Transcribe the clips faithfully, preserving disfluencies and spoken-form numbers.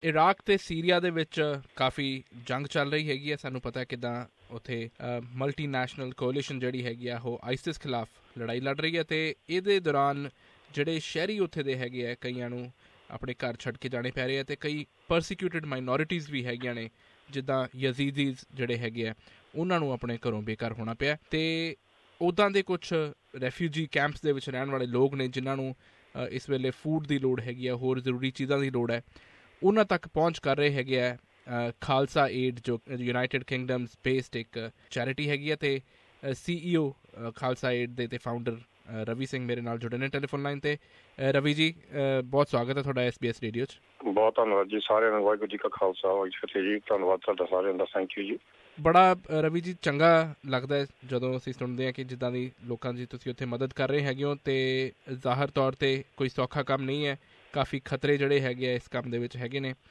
Iraq ਤੇ Syria ਦੇ ਵਿੱਚ ਕਾਫੀ ਜੰਗ ਚੱਲ ਰਹੀ ਹੈਗੀ ਹੈ। ਸਾਨੂੰ ਪਤਾ ਕਿੱਦਾਂ ਉੱਥੇ ਮਲਟੀ ਨੈਸ਼ਨਲ ਕੋਲੀਸ਼ਨ ਜਿਹੜੀ ਹੈਗੀ ਆ ਉਹ ਆਈਸਿਸ ਖਿਲਾਫ ਲੜਾਈ ਲੜ ਰਹੀ ਹੈ, ਅਤੇ ਇਹਦੇ ਦੌਰਾਨ ਜਿਹੜੇ ਸ਼ਹਿਰੀ ਉੱਥੇ ਦੇ ਹੈਗੇ ਆ ਕਈਆਂ ਨੂੰ ਆਪਣੇ ਘਰ ਛੱਡ ਕੇ ਜਾਣੇ ਪੈ ਰਹੇ ਆ, ਅਤੇ ਕਈ ਪਰਸੀਕਿਊਟਿਡ ਮਾਈਨੋਰਿਟੀਜ਼ ਵੀ ਹੈਗੀਆਂ ਨੇ ਜਿੱਦਾਂ ਯਜ਼ੀਦੀਜ਼ ਜਿਹੜੇ ਹੈਗੇ ਆ ਉਹਨਾਂ ਨੂੰ ਆਪਣੇ ਘਰੋਂ ਬੇਘਰ ਹੋਣਾ ਪਿਆ। ਅਤੇ ਉੱਦਾਂ ਦੇ ਕੁਛ ਰੈਫਿਊਜੀ ਕੈਂਪਸ ਦੇ ਵਿੱਚ ਰਹਿਣ ਵਾਲੇ ਲੋਕ ਨੇ ਜਿਨ੍ਹਾਂ ਨੂੰ ਇਸ ਵੇਲੇ ਫੂਡ ਦੀ ਲੋੜ ਹੈਗੀ ਆ, ਹੋਰ ਜ਼ਰੂਰੀ ਚੀਜ਼ਾਂ ਦੀ ਲੋੜ ਹੈ, ਉਹਨਾਂ ਤੱਕ ਪਹੁੰਚ ਕਰ ਰਹੇ ਹੈਗੇ ਆ ਖਾਲਸਾ ਏਡ ਜੋ ਯੂਨਾਈਟਿਡ ਕਿੰਗਡਮਸ ਬੇਸਡ ਇੱਕ ਚੈਰਿਟੀ ਹੈਗੀ ਹੈ। ਅਤੇ ਸੀ ਈ ਓ ਖਾਲਸਾ ਏਡ ਦੇ ਅਤੇ ਫਾਊਂਡਰ ਰਵੀ ਸਿੰਘ ਮੇਰੇ ਨਾਲ ਜੁੜੇ ਨੇ ਟੈਲੀਫੋਨ ਲਾਈਨ 'ਤੇ। ਰਵੀ ਜੀ, ਬਹੁਤ ਸਵਾਗਤ ਹੈ ਤੁਹਾਡਾ ਐਸ ਬੀ ਐਸ ਰੇਡੀਓ 'ਚ। ਬਹੁਤ ਧੰਨਵਾਦ ਜੀ ਸਾਰਿਆਂ ਨੂੰ। ਵਾਹਿਗੁਰੂ ਜੀ ਕਾ ਖਾਲਸਾ ਵਾਹਿਗੁਰੂ ਜੀ ਫਤਿਹ ਜੀ। ਧੰਨਵਾਦ ਤੁਹਾਡਾ ਸਾਰਿਆਂ ਦਾ। ਥੈਂਕ ਯੂ ਜੀ। ਬੜਾ ਰਵੀ ਜੀ ਚੰਗਾ ਲੱਗਦਾ ਹੈ ਜਦੋਂ ਅਸੀਂ ਸੁਣਦੇ ਹਾਂ ਕਿ ਜਿੱਦਾਂ ਦੀ ਲੋਕਾਂ ਦੀ ਤੁਸੀਂ ਉੱਥੇ ਮਦਦ ਕਰ ਰਹੇ ਹੈਗੇ ਹੋ, ਅਤੇ ਜ਼ਾਹਰ ਤੌਰ 'ਤੇ ਕੋਈ ਸੌਖਾ ਕੰਮ ਨਹੀਂ ਹੈ, ਕਾਫੀ ਖਤਰੇ ਜਿਹੜੇ ਹੈਗੇ ਆ ਇਸ ਕੰਮ ਦੇ ਵਿੱਚ ਹੈਗੇ ਨੇ।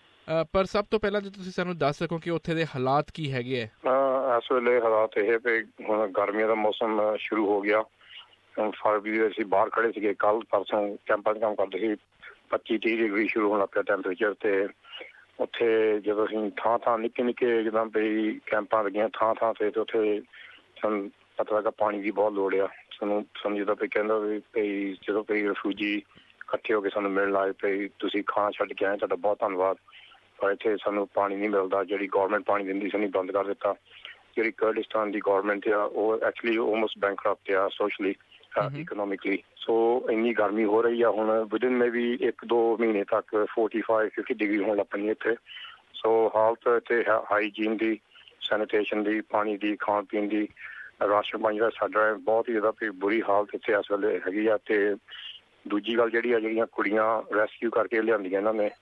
ਪਰ ਸਭ ਤੋਂ ਪਹਿਲਾਂ ਜੇ ਤੁਸੀਂ ਸਾਨੂੰ ਦੱਸ ਸਕੋ ਕਿ ਉੱਥੇ ਦੇ ਹਾਲਾਤ ਕੀ ਹੈਗੇ ਆ। ਇਸ ਵੇਲੇ ਹਾਲਾਤ ਇਹ ਵੀ ਹੁਣ ਗਰਮੀਆਂ ਦਾ ਮੌਸਮ ਸ਼ੁਰੂ ਹੋ ਗਿਆ। ਹੁਣ ਫਰਵਰੀ ਅਸੀਂ ਬਾਹਰ ਖੜੇ ਸੀਗੇ, ਕੱਲ੍ਹ ਪਰਸੋਂ ਕੈਂਪਾਂ 'ਚ ਕੰਮ ਕਰਦੇ ਸੀ, ਪੱਚੀ ਤੀਹ ਡਿਗਰੀ ਸ਼ੁਰੂ ਹੋਣ ਲੱਗ ਪਿਆ ਟੈਂਪਰੇਚਰ। ਅਤੇ ਉੱਥੇ ਜਦੋਂ ਅਸੀਂ ਥਾਂ ਥਾਂ ਨਿੱਕੇ ਨਿੱਕੇ ਜਿੱਦਾਂ ਵੀ ਕੈਂਪਾਂ ਲੱਗੀਆਂ ਥਾਂ ਥਾਂ 'ਤੇ, ਅਤੇ ਉੱਥੇ ਸਾਨੂੰ ਪਤਾ ਲੱਗਾ ਪਾਣੀ ਦੀ ਬਹੁਤ ਲੋੜ ਆ ਸਾਨੂੰ। ਸਾਨੂੰ ਜਿੱਦਾਂ ਵੀ ਕਹਿੰਦਾ ਵੀ ਭਈ ਜਦੋਂ ਕੋਈ ਰਿਫਿਊਜੀ ਇਕੱਠੇ ਹੋ ਕੇ ਸਾਨੂੰ ਮਿਲਣ ਆਏ ਭਈ ਤੁਸੀਂ ਖਾਣਾ ਛੱਡ ਕੇ ਆਏ, ਤੁਹਾਡਾ ਬਹੁਤ ਧੰਨਵਾਦ, ਪਰ ਇੱਥੇ ਸਾਨੂੰ ਪਾਣੀ ਨਹੀਂ ਮਿਲਦਾ। ਜਿਹੜੀ ਗੌਰਮੈਂਟ ਪਾਣੀ ਦਿੰਦੀ ਸੀ ਉਹਨੇ ਬੰਦ ਕਰ ਦਿੱਤਾ। ਜਿਹੜੀ ਕੁਰਦਿਸਤਾਨ ਦੀ ਗੌਰਮੈਂਟ ਆ ਉਹ ਐਕਚੁਅਲੀ ਆਲਮੋਸਟ ਬੈਂਕਰਪਟ ਆ ਸੋਸ਼ਲੀ ਇਕਨੋਮਿਕਲੀ। ਸੋ ਇੰਨੀ ਗਰਮੀ ਹੋ ਰਹੀ ਆ ਹੁਣ ਵਿਦਿਨ ਮੇ ਵੀ ਇੱਕ ਦੋ ਮਹੀਨੇ ਤੱਕ ਫੋਰਟੀ ਫਾਈਵ ਫਿਫਟੀ ਡਿਗਰੀ ਹੋਣ ਲੱਗ ਪੈਣੀ ਇੱਥੇ। ਸੋ ਹਾਲਤ ਇੱਥੇ ਹਾਈਜੀਨ ਦੀ, ਸੈਨੀਟੇਸ਼ਨ ਦੀ, ਪਾਣੀ ਦੀ, ਖਾਣ ਪੀਣ ਦੀ, ਰਾਸ਼ਨ ਪਾਣੀ ਦਾ ਸਾਡਾ ਬਹੁਤ ਹੀ ਜ਼ਿਆਦਾ ਬੁਰੀ ਹਾਲਤ ਇੱਥੇ ਇਸ ਵੇਲੇ ਹੈਗੀ ਆ। ਅਤੇ ਦੂਜੀ ਗੱਲ ਜਿਹੜੀ ਆ, ਜਿਹੜੀਆਂ ਕੁੜੀਆਂ ਰੈਸਕਿਊ ਕਰਕੇ ਲਿਆਂਦੀਆਂ ਇਹਨਾਂ ਨੇ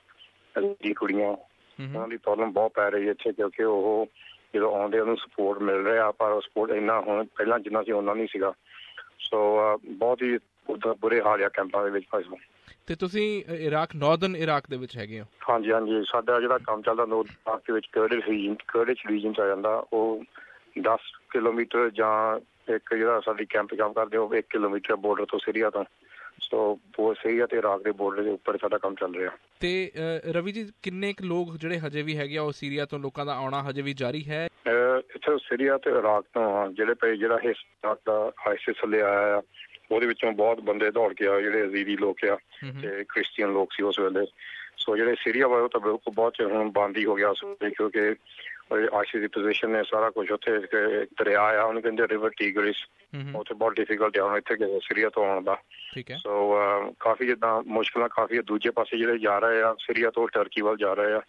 ਦੀ ਕੁੜੀਆਂ, ਉਹਨਾਂ ਦੀ ਪ੍ਰੋਬਲਮ ਬਹੁਤ ਪੈ ਰਹੀ ਹੈ ਇੱਥੇ, ਕਿਉਂਕਿ ਉਹ ਜਦੋਂ ਆਉਂਦੇ ਉਹਨੂੰ ਸਪੋਰਟ ਮਿਲ ਰਿਹਾ ਪਰ ਸਪੋਰਟ ਇੰਨਾ ਹੁਣ ਪਹਿਲਾਂ ਜਿੰਨਾ ਸੀ ਉਹਨਾਂ ਨਹੀਂ ਸੀਗਾ। ਸੋ ਬਹੁਤ ਹੀ ਬੁਰੇ ਹਾਲ ਆ ਕੈਂਪਾਂ ਦੇ ਵਿੱਚ। ਅਤੇ ਤੁਸੀਂ ਇਰਾਕ ਨਾਰਦਰਨ ਇਰਾਕ ਦੇ ਵਿੱਚ ਹੈਗੇ ਹੋ? ਹਾਂਜੀ ਹਾਂਜੀ, ਸਾਡਾ ਜਿਹੜਾ ਕੰਮ ਚੱਲਦਾ ਨਾਰਥ ਇਰਾਕ ਦੇ ਵਿੱਚ ਕਰਡਿਸ਼ ਰੀਜਨ ਕਰਡਿਸ਼ ਰੀਜਨ 'ਚ ਆ ਜਾਂਦਾ। ਉਹ ਦਸ ਕਿਲੋਮੀਟਰ ਜਾਂ ਇੱਕ ਜਿਹੜਾ ਸਾਡੀ ਕੈਂਪ ਕੰਮ ਕਰਦੇ ਉਹ ਇੱਕ ਕਿਲੋਮੀਟਰ ਬੋਰਡਰ ਤੋਂ ਸੀਰੀਆ ਤੋਂ। ਸੋ ਉਹ ਸੀਰੀਆ ਅਤੇ ਇਰਾਕ ਦੇ ਬੋਰਡਰ ਦੇ ਉੱਪਰ ਸਾਡਾ ਕੰਮ ਚੱਲ ਰਿਹਾ। ਅਤੇ ਰਵੀ ਜੀ ਕਿੰਨੇ ਕੁ ਲੋਕ ਜਿਹੜੇ ਹਜੇ ਵੀ ਹੈਗੇ ਆ ਉਹ ਸੀਰੀਆ ਤੋਂ ਲੋਕਾਂ ਦਾ ਆਉਣਾ ਹਜੇ ਵੀ ਜਾਰੀ ਹੈ? ਇੱਥੇ ਸੀਰੀਆ ਅਤੇ ਇਰਾਕ ਤੋਂ ਜਿਹੜੇ ਪਏ ਜਿਹੜਾ ਹਿੱਸਾ ਦਾ ਆਈਸਿਸ ਲਿਆ ਆ ਉਹਦੇ ਵਿੱਚੋਂ ਬਹੁਤ ਬੰਦੇ ਦੌੜ ਕੇ ਆਏ ਜਿਹੜੇ ਅਜ਼ੀਦੀ ਲੋਕ ਆ ਅਤੇ ਕ੍ਰਿਸਚੀਅਨ ਲੋਕ ਸੀ ਉਸ ਵੇਲੇ। ਸੋ ਜਿਹੜੇ ਸੀਰੀਆ ਵਾਲੇ ਉਹ ਤਾਂ ਬਿਲਕੁਲ ਬਹੁਤ ਹੁਣ ਬੰਦ ਹੀ ਹੋ ਗਿਆ ਉਸ ਵੇਲੇ, ਕਿਉਂਕਿ ਆਈਸਿਸ ਦੀ ਪੋਜੀਸ਼ਨ ਨੇ ਸਾਰਾ ਕੁਛ ਉੱਥੇ ਦਰਿਆ ਆ ਉਹਨੂੰ ਕਹਿੰਦੇ ਰਿਵਰ ਟੀਗਰਿਸ, ਉੱਥੇ ਬਹੁਤ ਡਿਫੀਕਲਟ ਆ ਹੁਣ ਇੱਥੇ ਸੀਰੀਆ ਤੋਂ ਆਉਣ ਦਾ। ਸੋ ਕਾਫੀ ਜਿੱਦਾਂ ਮੁਸ਼ਕਿਲਾਂ ਕਾਫੀ ਦੂਜੇ ਪਾਸੇ ਜਿਹੜੇ ਜਾ ਰਹੇ ਆ ਸੀਰੀਆ ਤੋਂ ਟਰਕੀ ਵੱਲ ਜਾ ਰਹੇ ਆ।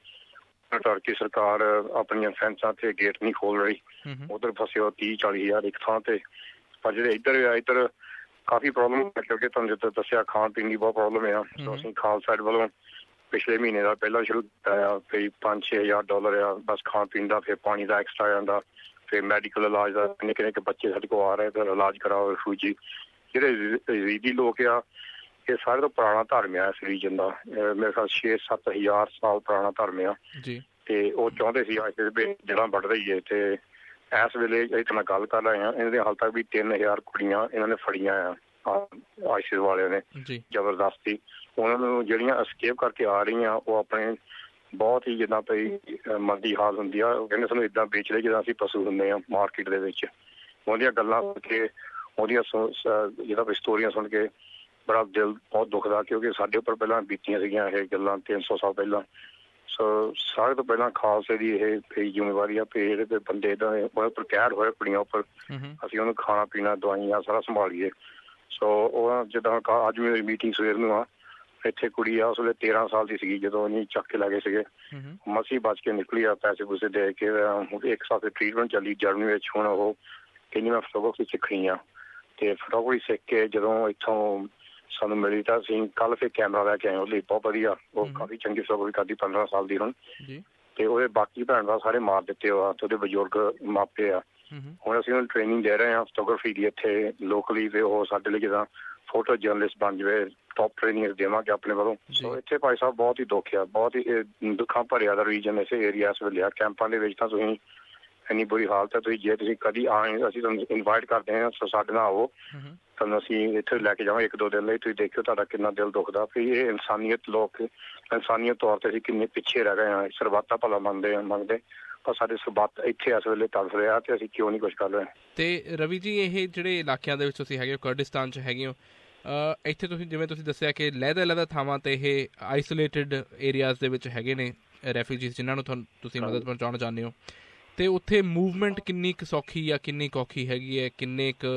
ਟਰਕੀ ਸਰਕਾਰ ਆਪਣੀਆਂ ਫੈਂਸਾਂ ਤੇ ਗੇਟ ਨਹੀਂ ਖੋਲ ਰਹੀ, ਉੱਧਰ ਫਸੇ ਹੋ ਤੀਹ ਚਾਲੀ ਹਜ਼ਾਰ ਇੱਕ ਥਾਂ ਤੇ। ਪਰ ਜਿਹੜੇ ਇੱਧਰ ਆ ਇੱਧਰ ਕਾਫੀ ਪ੍ਰੋਬਲਮ ਹੈ, ਕਿਉਂਕਿ ਤੁਹਾਨੂੰ ਜਿੱਦਾਂ ਦੱਸਿਆ ਖਾਣ ਪੀਣ ਦੀ ਬਹੁਤ ਪ੍ਰੋਬਲਮ ਆ। ਸੋ ਅਸੀਂ ਖਾਲਸਾ ਏਡ ਵੱਲੋਂ ਪਿਛਲੇ ਮਹੀਨੇ ਦਾ ਪਹਿਲਾਂ ਸ਼ੁਰੂ ਕੀਤਾ ਆ ਵੀ ਪੰਜ ਛੇ ਹਜ਼ਾਰ ਡਾਲਰ ਆ ਬਸ ਖਾਣ ਪੀਣ ਦਾ, ਫਿਰ ਪਾਣੀ ਦਾ ਐਕਸਟਰਾ ਆ ਜਾਂਦਾ, ਫਿਰ ਮੈਡੀਕਲ ਇਲਾਜ ਦਾ। ਨਿੱਕੇ ਨਿੱਕੇ ਬੱਚੇ ਸਾਡੇ ਕੋਲ ਆ ਰਹੇ ਫਿਰ ਇਲਾਜ ਕਰਾਓ। ਰਿਫਿਊਜੀ ਜਿਹੜੇ ਯਜ਼ੀਦੀ ਲੋਕ ਆ ਇਹ ਸਾਰੇ ਤੋਂ ਪੁਰਾਣਾ ਧਰਮ ਆ ਇਸ ਰੀਜਨ ਦਾ, ਮੇਰੇ ਖਿਆਲ ਛੇ ਸੱਤ ਹਜ਼ਾਰ ਸਾਲ ਪੁਰਾਣਾ ਧਰਮ ਆ। ਅਤੇ ਉਹ ਚਾਹੁੰਦੇ ਸੀ ਅੱਜ ਦੇ ਜੜ੍ਹਾਂ ਵੱਢ ਰਹੀਏ। ਅਤੇ ਇਸ ਵੇਲੇ ਇੱਕ ਮੈਂ ਗੱਲ ਕਰ ਰਹੇ ਹਾਂ, ਇਹਨਾਂ ਦੇ ਹਾਲ ਤੱਕ ਵੀ ਤਿੰਨ ਹਜ਼ਾਰ ਕੁੜੀਆਂ ਇਹਨਾਂ ਨੇ ਫੜੀਆਂ ਆ ਆਈਸਿਸ ਵਾਲਿਆਂ ਨੇ ਜ਼ਬਰਦਸਤੀ। ਉਹਨਾਂ ਨੂੰ ਜਿਹੜੀਆਂ ਐਸਕੇਪ ਕਰਕੇ ਆ ਰਹੀਆਂ ਉਹ ਆਪਣੇ ਬਹੁਤ ਹੀ ਜਿੱਦਾਂ ਪਈ ਮੰਦੀ ਹਾਲ ਹੁੰਦੀ ਆ। ਉਹ ਕਹਿੰਦੇ ਸਾਨੂੰ ਇੱਦਾਂ ਵੇਚ ਲਏ ਜਿੱਦਾਂ ਅਸੀਂ ਪਸ਼ੂ ਹੁੰਦੇ ਹਾਂ ਮਾਰਕੀਟ ਦੇ ਵਿੱਚ। ਉਹਦੀਆਂ ਗੱਲਾਂ ਸੁਣ ਕੇ ਉਹਦੀਆਂ ਜਿੱਦਾਂ ਵੀ ਸਟੋਰੀਆਂ ਸੁਣ ਕੇ ਬੜਾ ਦਿਲ ਬਹੁਤ ਦੁਖਦਾ, ਕਿਉਂਕਿ ਸਾਡੇ ਉੱਪਰ ਪਹਿਲਾਂ ਬੀਤੀਆਂ ਸੀਗੀਆਂ ਇਹ ਗੱਲਾਂ ਤਿੰਨ ਸੌ ਸਾਲ ਪਹਿਲਾਂ। ਸੋ ਸਾਰੇ ਤੋਂ ਪਹਿਲਾਂ ਖਾਲਸੇ ਦੀ ਇਹ ਜ਼ਿੰਮੇਵਾਰੀ ਆ ਵੀ ਜਿਹੜੇ ਬੰਦੇ ਇੱਦਾਂ ਦੇ ਉਹਦੇ ਉੱਪਰ ਕਹਿਰ ਹੋਏ ਕੁੜੀਆਂ ਉੱਪਰ, ਅਸੀਂ ਉਹਨੂੰ ਖਾਣਾ ਪੀਣਾ ਦਵਾਈਆਂ ਸਾਰਾ ਸੰਭਾਲੀਏ। ਸੋ ਉਹ ਜਿੱਦਾਂ ਅੱਜ ਮੇਰੀ ਮੀਟਿੰਗ ਸਵੇਰ ਨੂੰ ਆ, ਇੱਥੇ ਕੁੜੀ ਆ ਉਸ ਵੇਲੇ ਤੇਰਾਂ ਸਾਲ ਦੀ ਸੀਗੀ ਜਦੋਂ ਉਹਨੇ ਚੱਕ ਕੇ ਲੈ ਗਏ ਸੀਗੇ, ਮਸੀਂ ਬਚ ਕੇ ਨਿਕਲੀ ਆ ਪੈਸੇ ਪੂਸੇ ਦੇ ਕੇ। ਇੱਕ ਸਾਲ ਟਰੀਟਮੈਂਟ ਚੱਲੀ ਜਰਮਨੀ ਵਿੱਚ। ਹੁਣ ਉਹ ਕਹਿੰਦੀ ਮੈਂ ਫੋਟੋਗ੍ਰਾਫੀ ਸਿੱਖਣੀ ਆ, ਅਤੇ ਫੋਟੋਗ੍ਰਾਫੀ ਸਿੱਖ ਕੇ ਜਦੋਂ ਇੱਥੋਂ ਸਾਨੂੰ ਮਿਲੀ ਤਾਂ ਅਸੀਂ ਕੱਲ੍ਹ ਫਿਰ ਕੈਮਰਾ ਲੈ ਕੇ ਆਏ ਉਹਦੇ ਲਈ। ਬਹੁਤ ਵਧੀਆ, ਉਹ ਕਾਫੀ ਚੰਗੀ ਫੋਟੋਗ੍ਰਾਫੀ ਕਰਦੀ, ਪੰਦਰਾਂ ਸਾਲ ਦੀ ਹੁਣ। ਅਤੇ ਉਹਦੇ ਬਾਕੀ ਭੈਣ ਭਰਾ ਸਾਰੇ ਮਾਰ ਦਿੱਤੇ ਆ ਅਤੇ ਉਹਦੇ ਬਜ਼ੁਰਗ ਮਾਪੇ ਆ। ਹੁਣ ਅਸੀਂ ਉਹਨੂੰ ਟ੍ਰੇਨਿੰਗ ਦੇ ਰਹੇ ਹਾਂ ਫੋਟੋਗ੍ਰਾਫੀ ਦੀ ਇੱਥੇ ਲੋਕਲੀ, ਅਤੇ ਉਹ ਸਾਡੇ ਲਈ ਜਿੱਦਾਂ ਫੋਟੋ ਜਰਨਲਿਸਟ ਬਣ ਜਾਵੇ ਟੋਪ ਟ੍ਰੇਨਿੰਗ ਦੇਵਾਂਗੇ ਆਪਣੇ ਵੱਲੋਂ। ਸੋ ਇੱਥੇ ਭਾਈ ਸਾਹਿਬ ਬਹੁਤ ਹੀ ਦੁੱਖ ਆ, ਬਹੁਤ ਹੀ ਦੁੱਖਾਂ ਭਰਿਆ ਦਾ ਰੀਜਨ ਇਸੇ ਏਰੀਆ ਇਸ ਵੇਲੇ ਆ। ਕੈਂਪਾਂ ਦੇ ਵਿੱਚ ਤਾਂ ਤੁਸੀਂ ਇੰਨੀ ਬੁਰੀ ਹਾਲਤ ਹੈ। ਤੁਸੀਂ ਜੇ ਤੁਸੀਂ ਕਦੀ ਆਏ, ਅਸੀਂ ਤੁਹਾਨੂੰ ਇਨਵਾਈਟ ਕਰਦੇ ਹਾਂ, ਸੋ ਸਾਡੇ ਨਾਲ ਆਓ, ਤੁਹਾਨੂੰ ਅਸੀਂ ਇੱਥੇ ਲੈ ਕੇ ਜਾਵਾਂਗੇ ਇੱਕ ਦੋ ਦਿਨ ਲਈ। ਤੁਸੀਂ ਦੇਖਿਓ ਤੁਹਾਡਾ ਕਿੰਨਾ ਦਿਲ ਦੁਖਦਾ ਵੀ ਇਹ ਇਨਸਾਨੀਅਤ, ਲੋਕ ਇਨਸਾਨੀਅਤ ਤੌਰ ਤੇ ਅਸੀਂ ਕਿੰਨੇ ਪਿੱਛੇ ਰਹਿ ਗਏ ਹਾਂ। ਸਰਬੱਤ ਦਾ ਭਲਾ ਮੰਨਦੇ ਹਾਂ ਮੰਗਦੇ ਪਰ ਸਾਡੇ ਸਰਬੱਤ ਇੱਥੇ ਇਸ ਵੇਲੇ ਤੜਫ ਰਿਹਾ ਤੇ ਅਸੀਂ ਕਿਉਂ ਨਹੀਂ ਕੁਛ ਕਰ ਰਹੇ। ਤੇ ਰਵੀ ਜੀ, ਇਹ ਜਿਹੜੇ ਇਲਾਕਿਆਂ ਦੇ ਵਿੱਚ ਤੁਸੀਂ ਹੈਗੇ ਹੋ, ਕੁਰਦਿਸਤਾਨ 'ਚ ਹੈਗੇ ਹੋ, ਇੱਥੇ ਤੁਸੀਂ ਜਿਵੇਂ ਤੁਸੀਂ ਦੱਸਿਆ ਕਿ ਲਹਿਦਾ ਲਹਿਦਾ ਥਾਵਾਂ 'ਤੇ ਇਹ ਆਈਸੋਲੇਟਿਡ ਏਰੀਆਜ਼ ਦੇ ਵਿੱਚ ਹੈਗੇ ਨੇ ਰੈਫਿਊਜੀਜ਼ ਜਿਨ੍ਹਾਂ ਨੂੰ ਤੁਹਾਨੂੰ ਤੁਸੀਂ ਮਦਦ ਪਹੁੰਚਾਉਣਾ ਚਾਹੁੰਦੇ ਹੋ, ਅਤੇ ਉੱਥੇ ਮੂਵਮੈਂਟ ਕਿੰਨੀ ਕੁ ਸੌਖੀ ਜਾਂ ਕਿੰਨੀ ਕੁ ਔਖੀ ਹੈਗੀ ਹੈ? ਕਿੰਨੇ ਕੁ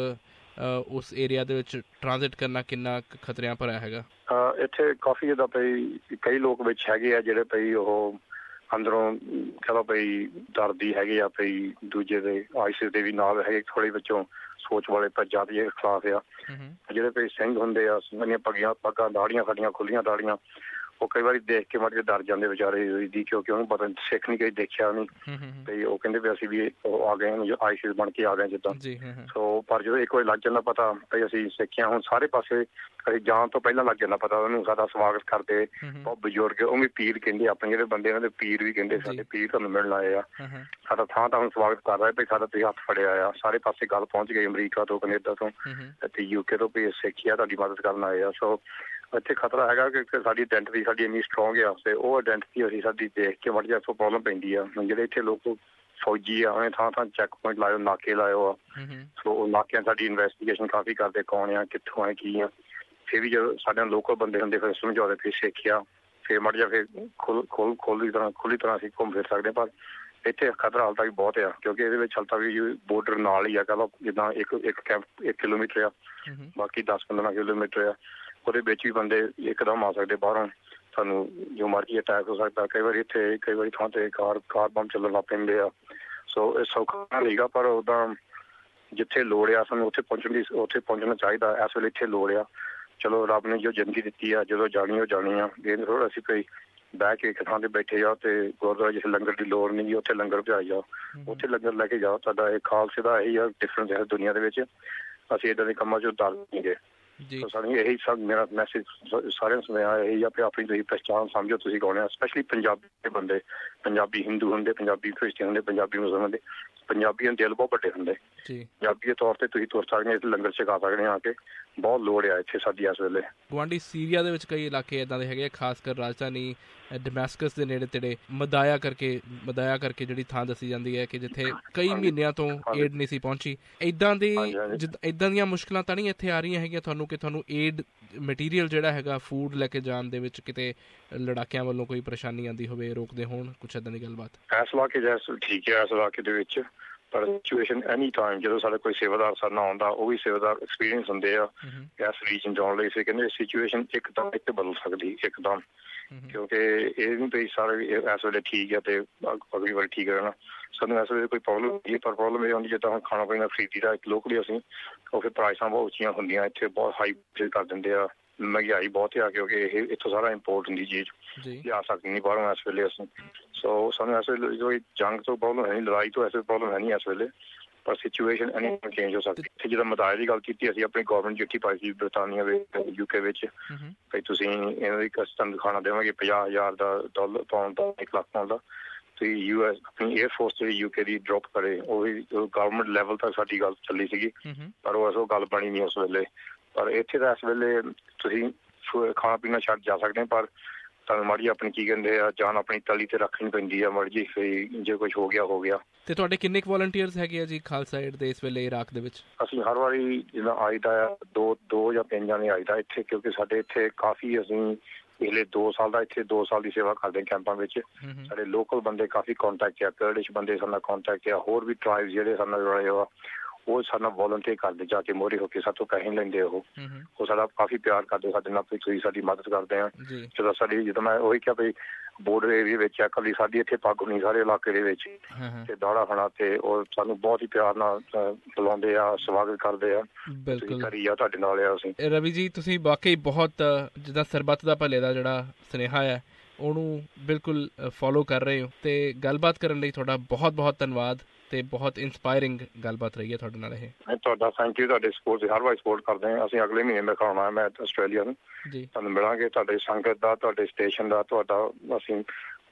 ਉਸ ਏਰੀਆ ਦੇ ਵਿੱਚ ਟ੍ਰਾਂਜ਼ਿਟ ਕਰਨਾ ਕਿੰਨਾ ਕੁ ਖਤਰਿਆਂ ਭਰਿਆ ਹੈਗਾ? ਇੱਥੇ ਕਾਫੀ ਜਿੱਦਾਂ ਪਈ ਕਈ ਲੋਕ ਵਿੱਚ ਹੈਗੇ ਆ ਜਿਹੜੇ ਪਈ ਉਹ ਅੰਦਰੋਂ ਚਲੋ ਪਈ ਡਰਦੀ ਹੈਗੇ ਆ, ਪਈ ਦੂਜੇ ਦੇ ਆਈਸਿਸ ਦੇ ਵੀ ਨਾਲ ਹੈਗੇ ਥੋੜ੍ਹੇ ਵਿੱਚੋਂ ਸੋਚ ਵਾਲੇ ਪਰ ਜਾਤੀ ਦੇ ਖਿਲਾਫ ਆ। ਜਿਹੜੇ ਪਈ ਸਿੰਘ ਹੁੰਦੇ ਆ, ਸਿੰਘਾਂ ਪੱਗੀਆਂ ਪੱਗਾਂ ਦਾੜੀਆਂ ਸਾਡੀਆਂ ਖੁੱਲੀਆਂ ਦਾੜੀਆਂ, ਉਹ ਕਈ ਵਾਰੀ ਦੇਖ ਕੇ ਮੜ ਕੇ ਡਰ ਜਾਂਦੇ ਵਿਚਾਰੇ ਦੀ, ਕਿਉਂਕਿ ਉਹਨੂੰ ਪਤਾ ਸਿੱਖ ਨਹੀਂ ਕਈ ਦੇਖਿਆ ਨਹੀਂ ਤੇ ਉਹ ਕਹਿੰਦੇ ਵੀ ਅਸੀਂ ਵੀ ਉਹ ਆ ਗਏ ਆਈਸਿਸ ਬਣ ਕੇ ਆ ਗਏ ਜਿੱਦਾਂ। ਸੋ ਪਰ ਜਦੋਂ ਇੱਕ ਵਾਰੀ ਲੱਗ ਜਾਂਦਾ ਪਤਾ ਵੀ ਅਸੀਂ ਸਿੱਖਿਆ, ਹੁਣ ਸਾਰੇ ਪਾਸੇ ਅਸੀਂ ਜਾਣ ਤੋਂ ਪਹਿਲਾਂ ਲੱਗ ਜਾਂਦਾ ਪਤਾ ਉਹਨੂੰ। ਸਾਡਾ ਸਵਾਗਤ ਕਰਦੇ ਬਹੁਤ ਬਜ਼ੁਰਗ, ਉਹ ਵੀ ਪੀਰ ਕਹਿੰਦੇ ਆਪਣੇ ਜਿਹੜੇ ਬੰਦੇ ਉਹਨਾਂ ਦੇ ਪੀਰ ਵੀ ਕਹਿੰਦੇ ਸਾਡੇ ਪੀਰ ਤੁਹਾਨੂੰ ਮਿਲਣ ਆਏ ਆ। ਸਾਡਾ ਥਾਂ ਤਾਂ ਹੁਣ ਸਵਾਗਤ ਕਰ ਰਿਹਾ ਵੀ ਸਾਡਾ ਤੁਸੀਂ ਹੱਥ ਫੜਿਆ ਆ। ਸਾਰੇ ਪਾਸੇ ਗੱਲ ਪਹੁੰਚ ਗਈ, ਅਮਰੀਕਾ ਤੋਂ, ਕੈਨੇਡਾ ਤੋਂ ਅਤੇ ਯੂਕੇ ਤੋਂ ਵੀ ਸਿੱਖਿਆ ਤੁਹਾਡੀ ਮਦਦ ਕਰਨ ਆਏ ਆ। ਸੋ ਇੱਥੇ ਖਤਰਾ ਹੈਗਾ ਕਿ ਸਾਡੀ ਆਇਡੈਂਟੀਟੀ ਸਾਡੀ ਇੰਨੀ ਸਟਰੋਂਗ ਆ ਤੇ ਉਹ ਆਇਡੈਂਟੀਟੀ ਅਸੀਂ ਸਾਡੀ ਦੇਖ ਕੇ ਮੜ ਜਾ ਇੱਥੋਂ ਪ੍ਰੋਬਲਮ ਪੈਂਦੀ ਆ। ਜਿਹੜੇ ਇੱਥੇ ਲੋਕ ਫੌਜੀ ਆ ਉਹਨੇ ਥਾਂ ਥਾਂ ਚੈੱਕ ਪੁਆਇੰਟ ਲਾਏ, ਨਾਕੇ ਲਾਏ ਆ। ਸੋ ਉਹ ਨਾਕਿਆਂ ਸਾਡੀ ਇਨਵੈਸਟੀਗੇਸ਼ਨ ਕਾਫੀ ਕਰਦੇ ਕੌਣ ਆ, ਕਿੱਥੋਂ ਆ, ਕੀ ਆ। ਫਿਰ ਵੀ ਜਦੋਂ ਸਾਡੇ ਲੋਕਲ ਬੰਦੇ ਹੁੰਦੇ ਫਿਰ ਸਮਝਾਉਂਦੇ, ਫਿਰ ਸਿੱਖਿਆ, ਫਿਰ ਮੜ ਜਾ ਫਿਰ ਖੁੱਲ ਖੋਲ ਖੋਲ੍ਹੀ ਤਰ੍ਹਾਂ ਖੁੱਲ੍ਹੀ ਤਰ੍ਹਾਂ ਅਸੀਂ ਘੁੰਮ ਫਿਰ ਸਕਦੇ। ਪਰ ਇੱਥੇ ਖਤਰਾ ਹਾਲ ਤੱਕ ਬਹੁਤ ਆ ਕਿਉਂਕਿ ਇਹਦੇ ਵਿੱਚ ਹਾਲ ਤੱਕ ਵੀ ਬੋਰਡਰ ਨਾਲ ਹੀ ਆ। ਕਹਿ ਲਓ ਜਿੱਦਾਂ ਇੱਕ ਇੱਕ ਕੈਂਪ ਇੱਕ ਕਿਲੋਮੀਟਰ ਆ, ਬਾਕੀ ਦਸ ਪੰਦਰਾਂ ਕਿਲੋਮੀਟਰ ਆ। ਉਹਦੇ ਵਿੱਚ ਵੀ ਬੰਦੇ ਇੱਕਦਮ ਆ ਸਕਦੇ ਬਾਹਰੋਂ, ਤੁਹਾਨੂੰ ਜੋ ਮਰਜ਼ੀ ਅਟੈਕ ਹੋ ਸਕਦਾ। ਕਈ ਵਾਰੀ ਇੱਥੇ ਕਈ ਵਾਰੀ ਥਾਂ ਤੇ ਕਾਰ ਕਾਰ ਬੰਬ ਚੱਲਣ ਲੱਗ ਪੈਂਦੇ ਆ। ਸੋ ਇਹ ਸੌਖਾ ਨਹੀਂਗਾ, ਪਰ ਉੱਦਾਂ ਜਿੱਥੇ ਲੋੜ ਆ ਸਾਨੂੰ ਉੱਥੇ ਪਹੁੰਚਣ ਦੀ ਉੱਥੇ ਪਹੁੰਚਣਾ ਚਾਹੀਦਾ। ਇਸ ਵੇਲੇ ਇੱਥੇ ਲੋੜ ਆ। ਚਲੋ ਰੱਬ ਨੇ ਜੋ ਜ਼ਿੰਦਗੀ ਦਿੱਤੀ ਆ, ਜਦੋਂ ਜਾਣੀ ਉਹ ਜਾਣੀ ਆ। ਇਹ ਥੋੜ੍ਹਾ ਅਸੀਂ ਕੋਈ ਬਹਿ ਕੇ ਇੱਕ ਥਾਂ ਤੇ ਬੈਠੇ ਜਾਓ ਤੇ ਗੁਰਦੁਆਰਾ ਜਿੱਥੇ ਲੰਗਰ ਦੀ ਲੋੜ ਨਹੀਂ ਗੀ ਉੱਥੇ ਲੰਗਰ ਭਜਾਈ ਜਾਓ, ਉੱਥੇ ਲੰਗਰ ਲੈ ਕੇ ਜਾਓ। ਤੁਹਾਡਾ ਇਹ ਖਾਲਸੇ ਦਾ ਇਹੀ ਆ ਡਿਫਰੈਂਸ ਹੈ ਦੁਨੀਆ ਦੇ ਵਿੱਚ। ਅਸੀਂ ਇੱਦਾਂ ਦੇ ਕੰਮਾਂ 'ਚੋਂ ਡਰ ਨਹੀਂ ਗਏ। ਸਾਨੂੰ ਇਹੀ ਸਭ ਮੇਰਾ ਮੈਸੇਜ ਸਾਰਿਆਂ ਨੂੰ ਸੁਣਿਆ ਇਹੀ ਆ ਕਿ ਆਪਣੀ ਤੁਸੀਂ ਪਹਿਚਾਣ ਸਮਝੋ ਤੁਸੀਂ ਕੌਣ ਆ। ਸਪੈਸ਼ਲੀ ਪੰਜਾਬੀ ਦੇ ਬੰਦੇ, ਪੰਜਾਬੀ ਹਿੰਦੂ ਹੁੰਦੇ, ਪੰਜਾਬੀ ਕ੍ਰਿਸਚਨ ਹੁੰਦੇ, ਪੰਜਾਬੀ ਮੁਸਲਮਾਨ ਹੁੰਦੇ, ਪੰਜਾਬੀਆਂ ਦੇ ਦਿਲ ਬਹੁਤ ਵੱਡੇ ਹੁੰਦੇ। ਪੰਜਾਬੀ ਦੇ ਤੌਰ ਤੇ ਤੁਸੀਂ ਤੁਰ ਸਕਦੇ ਹੋ, ਇੱਥੇ ਲੰਗਰ ਛਕਾ ਸਕਦੇ ਆ ਕੇ। ਬਹੁਤ ਲੋੜ ਆ ਇੱਥੇ ਸਾਡੀ ਇਸ ਵੇਲੇ। ਗੁਆਂਢੀ ਸੀਰੀਆ ਦੇ ਵਿੱਚ ਕਈ ਇਲਾਕੇ ਇੱਦਾਂ ਦੇ ਹੈਗੇ, ਖਾਸ ਕਰ ਰਾਜਧਾਨੀ ਡਮੈਸਕਸ ਦੇ ਨੇੜੇ ਤੇੜੇ ਮਦਾਇਆ ਕਰਕੇ ਮਦਾਇਆ ਕਰਕੇ ਜਿਹੜੀ ਥਾਂ ਦੱਸੀ ਜਾਂਦੀ ਹੈ ਕਿ ਜਿੱਥੇ ਕਈ ਮਹੀਨਿਆਂ ਤੋਂ ਏਡ ਨਹੀਂ ਸੀ ਪਹੁੰਚੀ। ਇੱਦਾਂ ਦੀ ਇੱਦਾਂ ਦੀਆਂ ਮੁਸ਼ਕਿਲਾਂ ਤਾਂ ਨਹੀਂ ਇੱਥੇ ਆ ਰਹੀਆਂ ਹੈਗੀਆਂ ਤੁਹਾਨੂੰ ਕਿ ਤੁਹਾਨੂੰ ਏਡ ਮਟੀਰੀਅਲ ਜਿਹੜਾ ਹੈਗਾ ਫੂਡ ਲੈ ਕੇ ਜਾਣ ਦੇ ਵਿੱਚ ਕਿਤੇ ਲੜਾਕਿਆਂ ਵੱਲੋਂ ਕੋਈ ਪਰੇਸ਼ਾਨੀ ਆਉਂਦੀ ਹੋਵੇ, ਰੋਕਦੇ ਹੋਣ ਕੁਛ ਇੱਦਾਂ ਦੀ ਗੱਲਬਾਤ? ਇਸ ਇਲਾਕੇ ਜੈਸ ਠੀਕ ਹੈ, ਇਸ ਇਲਾਕੇ ਦੇ ਵਿੱਚ ਪਰ ਸਿਚੁਏਸ਼ਨ ਐਨੀ ਟਾਈਮ ਜਦੋਂ ਸਾਡੇ ਕੋਈ ਸੇਵਾਦਾਰ ਸਾਡੇ ਨਾਲ ਆਉਂਦਾ, ਉਹ ਵੀ ਸੇਵਾਦਾਰ ਐਕਸਪੀਰੀਅੰਸ ਹੁੰਦੇ ਆ ਇਸ ਰੀਜਨ ਜਾਣ ਲਈ। ਫਿਰ ਕਹਿੰਦੇ ਸਿਚੁਏਸ਼ਨ ਇੱਕਦਮ ਇੱਕ ਬਦਲ ਸਕਦੀ ਇੱਕਦਮ, ਕਿਉਂਕਿ ਇਹ ਨਹੀਂ ਤੁਸੀਂ ਸਾਰੇ ਇਸ ਵੇਲੇ ਠੀਕ ਆ ਤੇ ਅਗਲੀ ਵਾਰੀ ਠੀਕ ਰਹਿਣਾ। ਸਾਨੂੰ ਇਸ ਵੇਲੇ ਕੋਈ ਪ੍ਰੋਬਲਮ ਨਹੀਂ, ਪਰ ਪ੍ਰੋਬਲਮ ਇਹ ਹੁੰਦੀ ਜਿੱਦਾਂ ਹੁਣ ਖਾਣਾ ਪੀਣਾ ਖਰੀਦੀ ਦਾ ਇੱਕ ਲੋਕਲੀ ਅਸੀਂ, ਉਹ ਫਿਰ ਪ੍ਰਾਈਸਾਂ ਬਹੁਤ ਉੱਚੀਆਂ ਹੁੰਦੀਆਂ ਇੱਥੇ, ਬਹੁਤ ਹਾਈ ਕਰ ਦਿੰਦੇ ਆ। ਮਹਿੰਗਾਈ ਬਹੁਤ ਆ ਕਿਉਂਕਿ ਇਹ ਇੱਥੋਂ ਸਾਰਾ ਇੰਪੋਰਟ ਹੁੰਦੀ ਚੀਜ਼, ਲਿਆ ਸਕਦੇ ਨਹੀਂ ਬਾਹਰੋਂ ਇਸ ਵੇਲੇ ਅਸੀਂ। ਸੋ ਸਾਨੂੰ ਇਸ ਵੇਲੇ ਕੋਈ ਜੰਗ ਤੋਂ ਪ੍ਰੋਬਲਮ ਹੈ ਨਹੀਂ, ਲੜਾਈ ਤੋਂ ਐਸੇ ਪ੍ਰੋਬਲਮ ਹੈ ਨਹੀਂ ਇਸ ਵੇਲੇ, ਪਰ ਸਿਚੁਏਸ਼ਨ ਐਨੀ ਚੇਂਜ ਹੋ ਸਕਦੀ। ਇੱਥੇ ਜਦੋਂ ਮਦਾਇਆ ਦੀ ਗੱਲ ਕੀਤੀ ਅਸੀਂ ਆਪਣੀ ਗੌਰਮੈਂਟ ਚਿੱਠੀ ਪਾਈ ਸੀ ਬਰਤਾਨੀਆ ਵਿੱਚ, ਯੂਕੇ ਵਿੱਚ, ਵੀ ਤੁਸੀਂ ਇਹਨਾਂ ਦੀ ਤੁਹਾਨੂੰ ਦਿਖਾਣਾ ਦੇਵਾਂਗੇ ਪੰਜਾਹ ਹਜ਼ਾਰ ਦਾ ਡਾਲਰ ਪਾਉਂਡ ਦਾ ਇੱਕ ਲੱਖ ਪਾਉਂਡ ਦਾ, ਤੁਸੀਂ ਯੂ ਐਸ ਆਪਣੀ ਏਅਰ ਫੋਰਸ ਜਿਹੜੀ ਯੂਕੇ ਦੀ ਡਰੋਪ ਕਰੇ। ਉਹ ਵੀ ਗਵਰਮੈਂਟ ਲੈਵਲ ਤੱਕ ਸਾਡੀ ਗੱਲ ਚੱਲੀ ਸੀਗੀ, ਪਰ ਉਹ ਐਸੋ ਗੱਲ ਬਣੀ ਨਹੀਂ ਉਸ ਵੇਲੇ। ਪਰ ਇੱਥੇ ਤਾਂ ਇਸ ਵੇਲੇ ਤੁਸੀਂ ਖਾਣਾ ਪੀਣਾ ਛੱਡ ਜਾ ਸਕਦੇ ਹੋ, ਪਰ ਤੁਹਾਨੂੰ ਮਾੜੀ ਆਪਣੀ ਕੀ ਕਹਿੰਦੇ ਆ ਜਾਨ ਆਪਣੀ ਤਲੀ ਤੇ ਰੱਖਣੀ ਪੈਂਦੀ ਆ ਮਾੜੀ ਜੀ, ਫਿਰ ਜੇ ਕੁਛ ਹੋ ਗਿਆ ਹੋ ਗਿਆ। ਤੇ ਤੁਹਾਡੇ ਕਿੰਨੇ ਕੁ ਵੋਲੰਟੀਅਰਸ ਹੈਗੇ ਆ ਜੀ ਖਾਲਸਾ ਏਡ ਦੇ ਇਸ ਵੇਲੇ ਇਰਾਕ ਦੇ ਵਿੱਚ? ਅਸੀਂ ਹਰ ਵਾਰੀ ਜਿੱਦਾਂ ਆਈਦਾ ਆ ਦੋ ਦੋ ਜਾਂ ਤਿੰਨ ਜਾਣੇ ਆਈਦਾ ਇੱਥੇ, ਕਿਉਂਕਿ ਸਾਡੇ ਇੱਥੇ ਕਾਫੀ ਅਸੀਂ ਪਿਛਲੇ ਦੋ ਸਾਲ ਦਾ ਇੱਥੇ ਦੋ ਸਾਲ ਦੀ ਸੇਵਾ ਕਰਦੇ ਕੈਂਪਾਂ ਵਿੱਚ। ਸਾਡੇ ਲੋਕਲ ਬੰਦੇ ਕਾਫੀ ਕਾਂਟੈਕਟ ਆ, ਕਰਡਿਸ਼ ਬੰਦੇ ਸਾਡੇ ਨਾਲ ਕਾਂਟੈਕਟ ਆ, ਹੋਰ ਵੀ ਟਰਾਈਬਸ ਜਿਹੜੇ ਸਾਡੇ ਨਾਲ ਜੁੜੇ ਆ ਉਹ ਸਾਡੇ ਨਾਲ ਵੋਲੰਟੀਅਰ ਕਰਦੇ ਜਾ ਕੇ ਮੋਹਰੇ ਹੋ ਕੇ, ਸਾਡੇ ਤੋਂ ਪੈਸੇ ਲੈਂਦੇ। ਉਹ ਉਹ ਸਾਡਾ ਕਾਫੀ ਪਿਆਰ ਕਰਦੇ ਸਾਡੇ ਨਾਲ, ਤੁਸੀਂ ਸਾਡੀ ਮਦਦ ਕਰਦੇ ਆ। ਜਦੋਂ ਸਾਡੀ ਜਦੋਂ ਮੈਂ ਉਹੀ ਕਿਹਾ ਵੀ ਬੋਰਡਰ ਏਰੀਏ ਵਿੱਚ ਆ, ਇਕੱਲੀ ਸਾਡੀ ਇੱਥੇ ਪੱਗ ਹੋਣੀ ਸਾਰੇ ਇਲਾਕੇ ਦੇ ਵਿੱਚ ਤੇ ਦਾੜਾ ਖਾਣਾ, ਤੇ ਉਹ ਸਾਨੂੰ ਬਹੁਤ ਹੀ ਪਿਆਰ ਨਾਲ ਬੁਲਾਉਂਦੇ ਆ, ਸਵਾਗਤ ਕਰਦੇ ਆ। ਬਿਲਕੁਲ ਕਰੀ ਆ ਤੁਹਾਡੇ ਨਾਲ ਆ ਅਸੀਂ। ਰਵੀ ਜੀ ਤੁਸੀਂ ਵਾਕਈ ਬਹੁਤ ਜਿੱਦਾਂ ਸਰਬੱਤ ਦਾ ਭਲੇ ਦਾ ਜਿਹੜਾ ਸੁਨੇਹਾ ਹੈ ਉਹਨੂੰ ਬਿਲਕੁਲ ਫੋਲੋ ਕਰ ਰਹੇ ਹੋ, ਤੇ ਗੱਲਬਾਤ ਕਰਨ ਲਈ ਤੁਹਾਡਾ ਬਹੁਤ ਬਹੁਤ ਧੰਨਵਾਦ ਤੇ ਬਹੁਤ ਇੰਸਪਾਇਰਿੰਗ ਗੱਲਬਾਤ ਰਹੀ ਹੈ ਤੁਹਾਡੇ ਨਾਲ। ਇਹ ਤੁਹਾਡਾ ਥੈਂਕ ਯੂ, ਤੁਹਾਡੇ ਸਪੋਰਟ ਹਰ ਵਾਰ ਸਪੋਰਟ ਕਰਦੇ ਹਾਂ ਅਸੀਂ। ਅਗਲੇ ਮਹੀਨੇ ਮੈਂ ਆਉਣਾ ਮੈਂ ਆਸਟ੍ਰੇਲੀਆ ਨੂੰ, ਤੁਹਾਨੂੰ ਮਿਲਾਂਗੇ। ਤੁਹਾਡੇ ਸੰਗਤ ਦਾ, ਤੁਹਾਡੇ ਸਟੇਸ਼ਨ ਦਾ, ਤੁਹਾਡਾ ਅਸੀਂ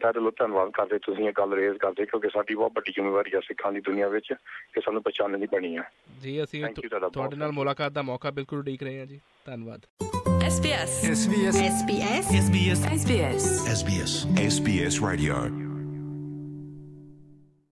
ਤਹਿ ਦਿਲੋਂ ਧੰਨਵਾਦ ਕਰਦੇ ਤੁਸੀਂ ਇਹ ਗੱਲ ਰੇਜ਼ ਕਰਦੇ, ਕਿਉਂਕਿ ਸਾਡੀ ਬਹੁਤ ਵੱਡੀ ਜ਼ਿੰਮੇਵਾਰੀ ਹੈ ਸਿੱਖਾਂ ਦੀ ਦੁਨੀਆ ਵਿੱਚ ਕਿ ਸਾਨੂੰ ਪਛਾਣਨ ਦੀ ਬਣੀ ਹੈ ਜੀ। ਅਸੀਂ ਤੁਹਾਡੇ ਨਾਲ ਮੁਲਾਕਾਤ ਦਾ ਮੌਕਾ ਬਿਲਕੁਲ ਉਡੀਕ ਰਹੇ ਹਾਂ ਜੀ। ਧੰਨਵਾਦ। S B S S B S S B S S B S S B S S B S S B S Radio